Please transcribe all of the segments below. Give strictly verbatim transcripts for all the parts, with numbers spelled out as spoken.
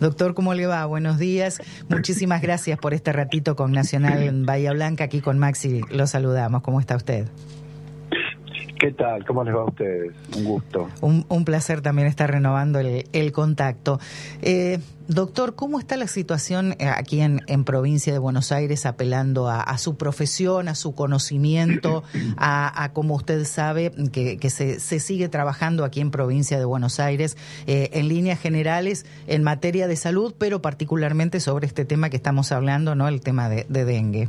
Doctor, ¿cómo le va? Buenos días. Muchísimas gracias por este ratito con Nacional en Bahía Blanca. Aquí con Maxi lo saludamos. ¿Cómo está usted? ¿Qué tal? ¿Cómo les va a ustedes? Un gusto. Un, un placer también estar renovando el, el contacto. Eh, doctor, ¿cómo está la situación aquí en, en provincia de Buenos Aires, apelando a, a su profesión, a su conocimiento, a, a como usted sabe que, que se, se sigue trabajando aquí en provincia de Buenos Aires, eh, en líneas generales en materia de salud, pero particularmente sobre este tema que estamos hablando, ¿no? El tema de, de dengue.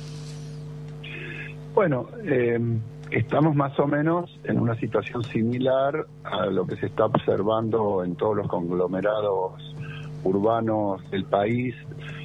Bueno, eh... estamos más o menos en una situación similar a lo que se está observando en todos los conglomerados urbanos del país,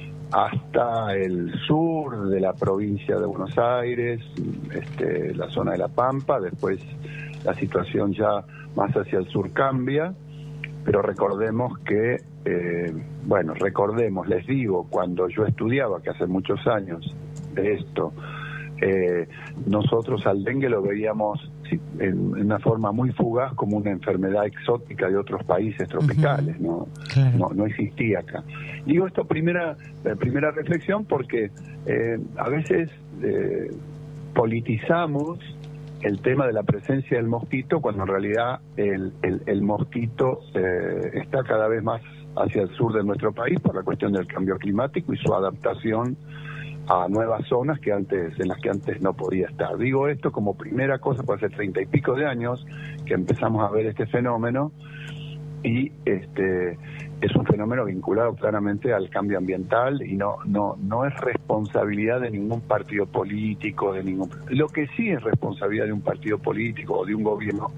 hasta el sur de la provincia de Buenos Aires, este, la zona de La Pampa. Después la situación ya más hacia el sur cambia, pero recordemos que, eh, bueno, recordemos, les digo, cuando yo estudiaba, que hace muchos años de esto, Eh, nosotros al dengue lo veíamos en una forma muy fugaz como una enfermedad exótica de otros países tropicales, uh-huh. ¿no? Claro. no no existía acá. Digo esto primera eh, primera reflexión porque eh, a veces eh, politizamos el tema de la presencia del mosquito cuando en realidad el, el, el mosquito eh, está cada vez más hacia el sur de nuestro país por la cuestión del cambio climático y su adaptación a nuevas zonas que antes en las que antes no podía estar. Digo esto como primera cosa, por hace treinta y pico de años que empezamos a ver este fenómeno, y este es un fenómeno vinculado claramente al cambio ambiental y no no no es responsabilidad de ningún partido político, de ningún lo que sí es responsabilidad de un partido político o de un gobierno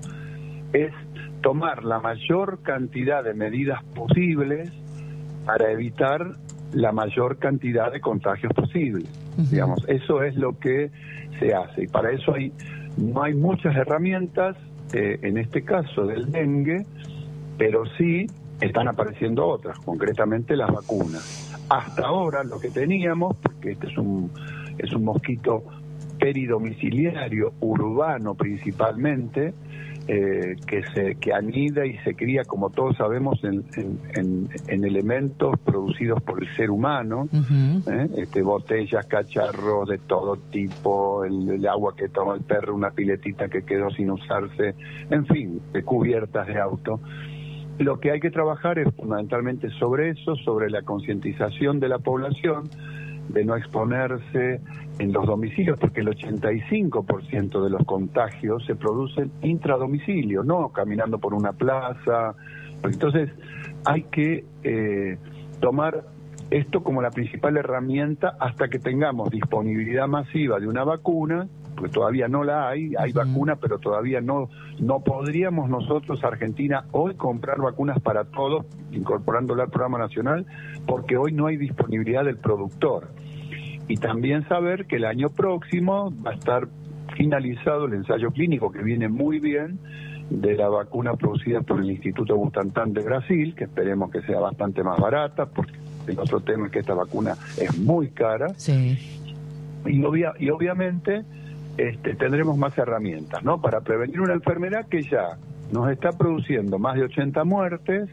es tomar la mayor cantidad de medidas posibles para evitar la mayor cantidad de contagios posibles. Uh-huh. Digamos, eso es lo que se hace, y para eso hay no hay muchas herramientas, eh, en este caso del dengue, pero sí están apareciendo otras, concretamente las vacunas. Hasta ahora lo que teníamos, porque este es un es un mosquito peridomiciliario, urbano principalmente, Eh, que se que anida y se cría, como todos sabemos, en, en, en, en elementos producidos por el ser humano, uh-huh. ¿eh? este, botellas, cacharros de todo tipo, el, el agua que toma el perro, una piletita que quedó sin usarse, en fin, de cubiertas de auto. Lo que hay que trabajar es fundamentalmente sobre eso, sobre la concientización de la población, de no exponerse en los domicilios, porque el ochenta y cinco por ciento de los contagios se producen intradomicilio, no caminando por una plaza. Entonces hay que eh, tomar esto como la principal herramienta hasta que tengamos disponibilidad masiva de una vacuna, porque todavía no la hay, hay uh-huh. vacuna, pero todavía no no podríamos nosotros, Argentina, hoy comprar vacunas para todos, incorporándola al programa nacional, porque hoy no hay disponibilidad del productor. Y también saber que el año próximo va a estar finalizado el ensayo clínico, que viene muy bien, de la vacuna producida por el Instituto Butantan de Brasil, que esperemos que sea bastante más barata, porque el otro tema es que esta vacuna es muy cara. Sí. Y, obvia, y obviamente este, tendremos más herramientas, ¿no?, para prevenir una enfermedad que ya nos está produciendo más de ochenta muertes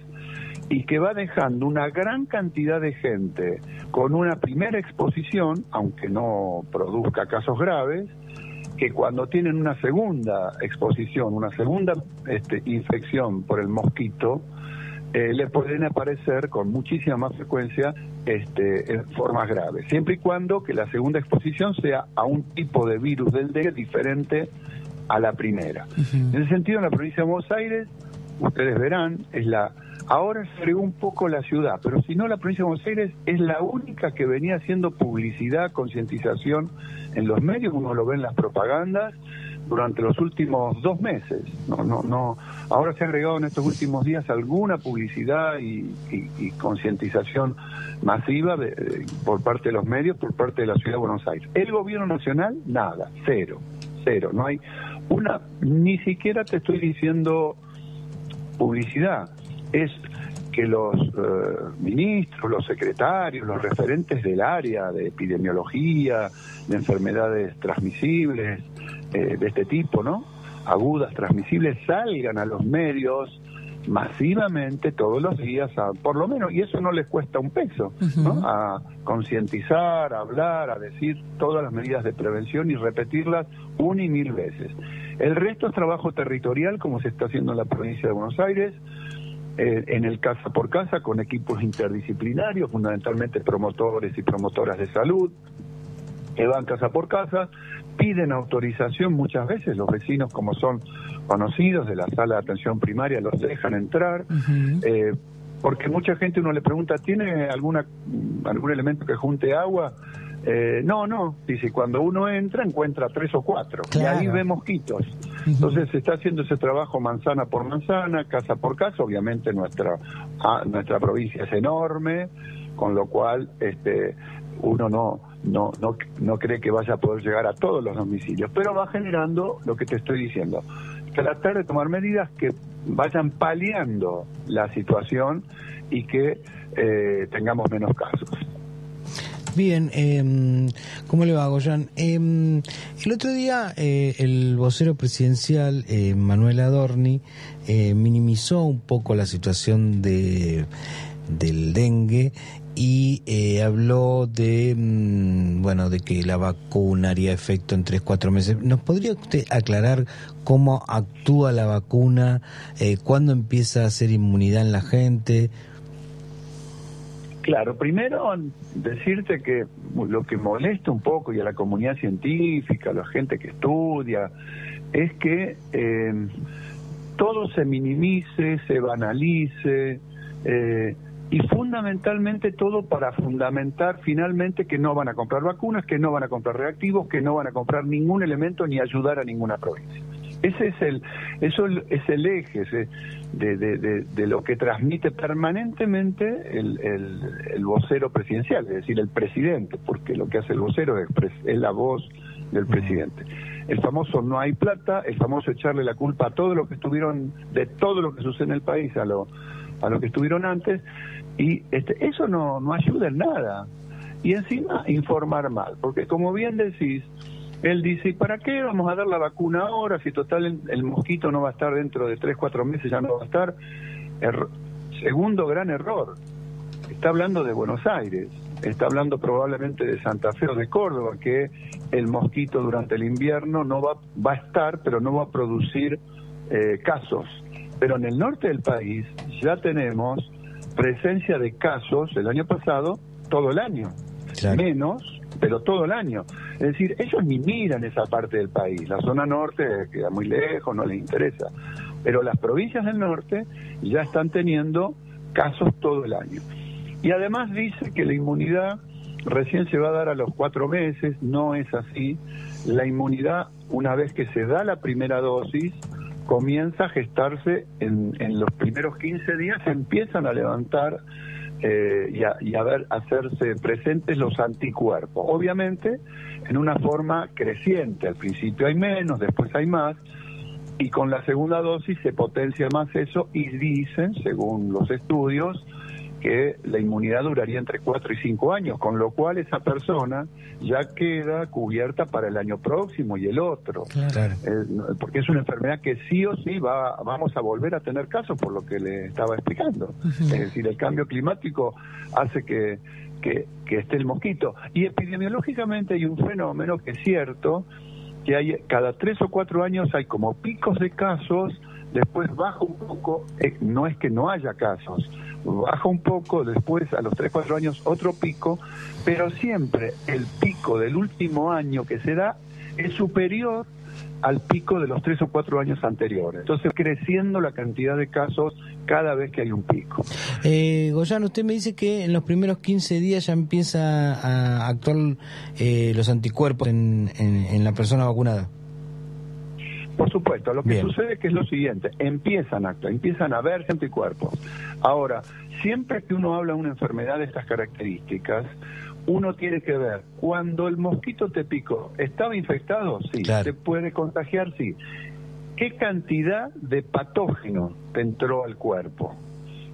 y que va dejando una gran cantidad de gente con una primera exposición, aunque no produzca casos graves, que cuando tienen una segunda exposición, una segunda este, infección por el mosquito, eh, le pueden aparecer con muchísima más frecuencia este, en formas graves, siempre y cuando que la segunda exposición sea a un tipo de virus del dengue diferente a la primera. Uh-huh. En ese sentido, en la provincia de Buenos Aires, ustedes verán, es la ahora se agregó un poco la ciudad, pero si no, la provincia de Buenos Aires es la única que venía haciendo publicidad, concientización en los medios, uno lo ve en las propagandas, durante los últimos dos meses. No, no, no. Ahora se ha agregado en estos últimos días alguna publicidad y, y, y concientización masiva de, de, por parte de los medios, por parte de la ciudad de Buenos Aires. El gobierno nacional, nada, cero, cero. No hay una, ni siquiera te estoy diciendo publicidad. Es que los eh, ministros, los secretarios, los referentes del área de epidemiología, de enfermedades transmisibles, eh, de este tipo, ¿no?, agudas, transmisibles, salgan a los medios masivamente todos los días, a, por lo menos, y eso no les cuesta un peso, uh-huh. ¿no? A concientizar, a hablar, a decir todas las medidas de prevención y repetirlas una y mil veces. El resto es trabajo territorial, como se está haciendo en la provincia de Buenos Aires, eh, en el casa por casa, con equipos interdisciplinarios, fundamentalmente promotores y promotoras de salud, que van casa por casa, piden autorización muchas veces, los vecinos, como son conocidos de la sala de atención primaria, los dejan entrar, uh-huh. eh, porque mucha gente uno le pregunta, ¿tiene alguna algún elemento que junte agua? Eh, no, no, dice, cuando uno entra encuentra tres o cuatro, claro. Y ahí ve mosquitos. Uh-huh. Entonces se está haciendo ese trabajo manzana por manzana, casa por casa, obviamente nuestra, ah, nuestra provincia es enorme, con lo cual este uno no, no, no, no cree que vaya a poder llegar a todos los domicilios, pero va generando lo que te estoy diciendo, tratar de tomar medidas que vayan paliando la situación y que eh, tengamos menos casos. Bien, eh, ¿cómo le va, Goyan? Eh, el otro día eh, el vocero presidencial, eh, Manuel Adorni, eh, minimizó un poco la situación de del dengue y eh, habló de mmm, bueno de que la vacuna haría efecto en tres, cuatro meses. ¿Nos podría usted aclarar cómo actúa la vacuna, eh, cuándo empieza a hacer inmunidad en la gente? Claro, primero decirte que lo que molesta un poco y a la comunidad científica, a la gente que estudia, es que eh, todo se minimice, se banalice, eh, y fundamentalmente todo para fundamentar finalmente que no van a comprar vacunas, que no van a comprar reactivos, que no van a comprar ningún elemento ni ayudar a ninguna provincia. Ese es el, eso es el eje ese, de, de, de, de lo que transmite permanentemente el, el, el vocero presidencial, es decir, el presidente, porque lo que hace el vocero es, es la voz del presidente. El famoso no hay plata, el famoso echarle la culpa a todo lo que estuvieron, de todo lo que sucede en el país, a lo, a lo que estuvieron antes, y este, eso no, no ayuda en nada. Y encima informar mal, porque como bien decís, él dice, ¿y para qué vamos a dar la vacuna ahora? Si total el, el mosquito no va a estar dentro de tres, cuatro meses, ya no va a estar. Er- segundo gran error, está hablando de Buenos Aires, está hablando probablemente de Santa Fe o de Córdoba, que el mosquito durante el invierno no va, va a estar, pero no va a producir eh, casos. Pero en el norte del país ya tenemos presencia de casos el año pasado, todo el año, claro. Menos, pero todo el año. Es decir, ellos ni miran esa parte del país. La zona norte queda muy lejos, no les interesa. Pero las provincias del norte ya están teniendo casos todo el año. Y además dice que la inmunidad recién se va a dar a los cuatro meses. No es así. La inmunidad, una vez que se da la primera dosis, comienza a gestarse en, en los primeros quince días, se empiezan a levantar eh, y, a, y a ver, hacerse presentes los anticuerpos. Obviamente, en una forma creciente. Al principio hay menos, después hay más, y con la segunda dosis se potencia más eso, y dicen, según los estudios, que la inmunidad duraría entre cuatro y cinco años, con lo cual esa persona ya queda cubierta para el año próximo y el otro. Claro. Eh, porque es una enfermedad que sí o sí va, vamos a volver a tener casos, por lo que le estaba explicando. Uh-huh. Es decir, el cambio climático hace que, que, que esté el mosquito. Y epidemiológicamente hay un fenómeno que es cierto, que hay cada tres o cuatro años hay como picos de casos, después baja un poco, eh, no es que no haya casos, baja un poco, después a los tres, cuatro años otro pico, pero siempre el pico del último año que se da es superior al pico de los tres o cuatro años anteriores. Entonces creciendo la cantidad de casos cada vez que hay un pico. Eh, Goyan, usted me dice que en los primeros quince días ya empieza a actuar eh, los anticuerpos en, en, en la persona vacunada. Por supuesto, lo que Bien. sucede es que es lo siguiente, empiezan a actuar, empiezan a verse anticuerpos. Ahora, siempre que uno habla de una enfermedad de estas características, uno tiene que ver, cuando el mosquito te picó, ¿estaba infectado? Sí. Claro. ¿Se puede contagiar? Sí. ¿Qué cantidad de patógeno te entró al cuerpo?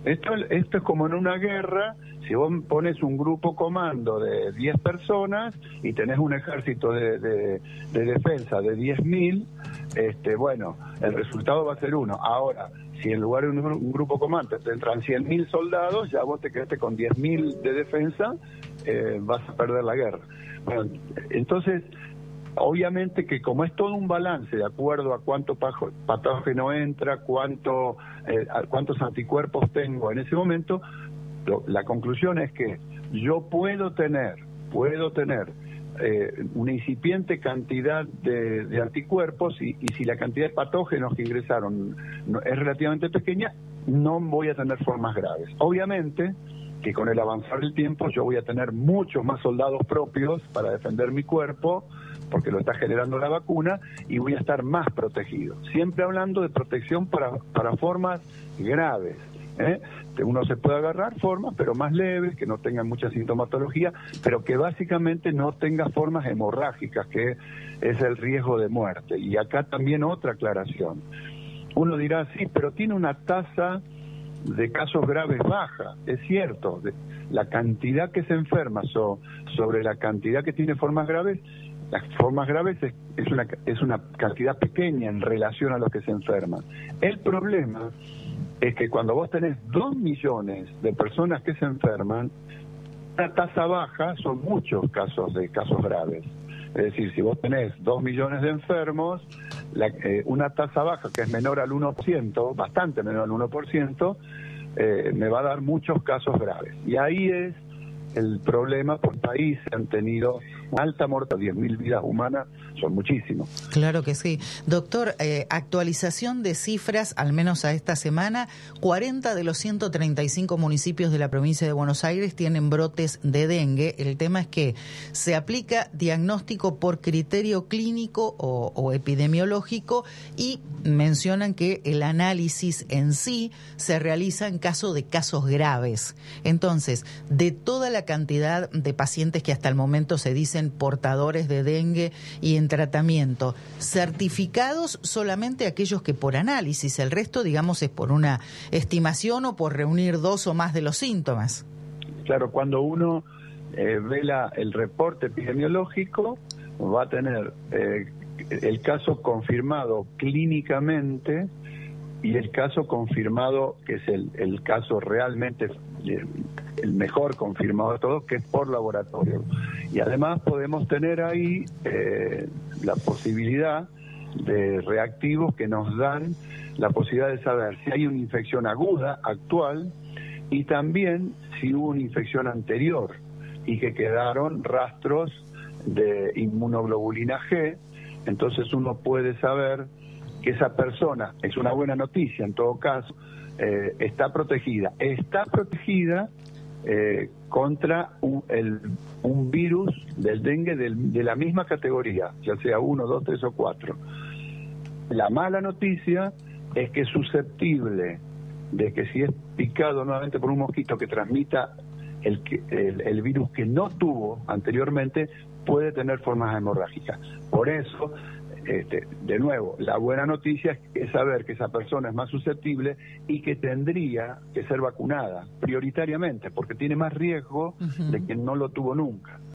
Esto, esto es como en una guerra. Si vos pones un grupo comando de diez personas y tenés un ejército de, de, de defensa de diez mil, este, bueno, el resultado va a ser uno. Ahora, si en lugar de un, un grupo comando te entran cien mil soldados, ya vos te quedaste con diez mil de defensa, eh, vas a perder la guerra. Bueno, entonces, obviamente que como es todo un balance de acuerdo a cuánto patógeno entra, cuánto, eh, cuántos anticuerpos tengo en ese momento, lo, la conclusión es que yo puedo tener, puedo tener eh, una incipiente cantidad de, de anticuerpos y, y si la cantidad de patógenos que ingresaron no, es relativamente pequeña, no voy a tener formas graves. Obviamente que con el avanzar del tiempo yo voy a tener muchos más soldados propios para defender mi cuerpo, porque lo está generando la vacuna, y voy a estar más protegido. Siempre hablando de protección para, para formas graves. ¿eh? Uno se puede agarrar formas, pero más leves, que no tengan mucha sintomatología, pero que básicamente no tenga formas hemorrágicas, que es el riesgo de muerte. Y acá también otra aclaración. Uno dirá, sí, pero tiene una tasa de casos graves baja. Es cierto, la cantidad que se enferma so, sobre la cantidad que tiene formas graves, las formas graves es, es, una, es una cantidad pequeña en relación a los que se enferman. El problema es que cuando vos tenés dos millones de personas que se enferman, una tasa baja son muchos casos de casos graves. Es decir, si vos tenés dos millones de enfermos, la, eh, una tasa baja que es menor al uno por ciento, bastante menor al uno por ciento, eh, me va a dar muchos casos graves. Y ahí es el problema. Por país han tenido alta mortalidad, diez mil vidas humanas son muchísimos. Claro que sí. Doctor, eh, actualización de cifras, al menos a esta semana, cuarenta de los ciento treinta y cinco municipios de la provincia de Buenos Aires tienen brotes de dengue. El tema es que se aplica diagnóstico por criterio clínico o, o epidemiológico y mencionan que el análisis en sí se realiza en caso de casos graves. Entonces, de toda la cantidad de pacientes que hasta el momento se dicen portadores de dengue y en tratamiento, certificados solamente aquellos que por análisis, el resto, digamos, es por una estimación o por reunir dos o más de los síntomas. Claro, cuando uno eh, ve la, el reporte epidemiológico, va a tener eh, el caso confirmado clínicamente y el caso confirmado, que es el, el caso realmente eh, el mejor confirmado de todos, que es por laboratorio. Y además podemos tener ahí eh, la posibilidad de reactivos que nos dan la posibilidad de saber si hay una infección aguda, actual, y también si hubo una infección anterior y que quedaron rastros de inmunoglobulina G. Entonces uno puede saber que esa persona, es una buena noticia en todo caso, eh, está protegida. Está protegida eh, contra un, el, un virus del dengue del, de la misma categoría, ya sea uno, dos, tres o cuatro. La mala noticia es que es susceptible de que si es picado nuevamente por un mosquito que transmita el, el, el virus que no tuvo anteriormente, puede tener formas hemorrágicas. Por eso, este, de nuevo, la buena noticia es saber que esa persona es más susceptible y que tendría que ser vacunada prioritariamente, porque tiene más riesgo uh-huh. de quien no lo tuvo nunca.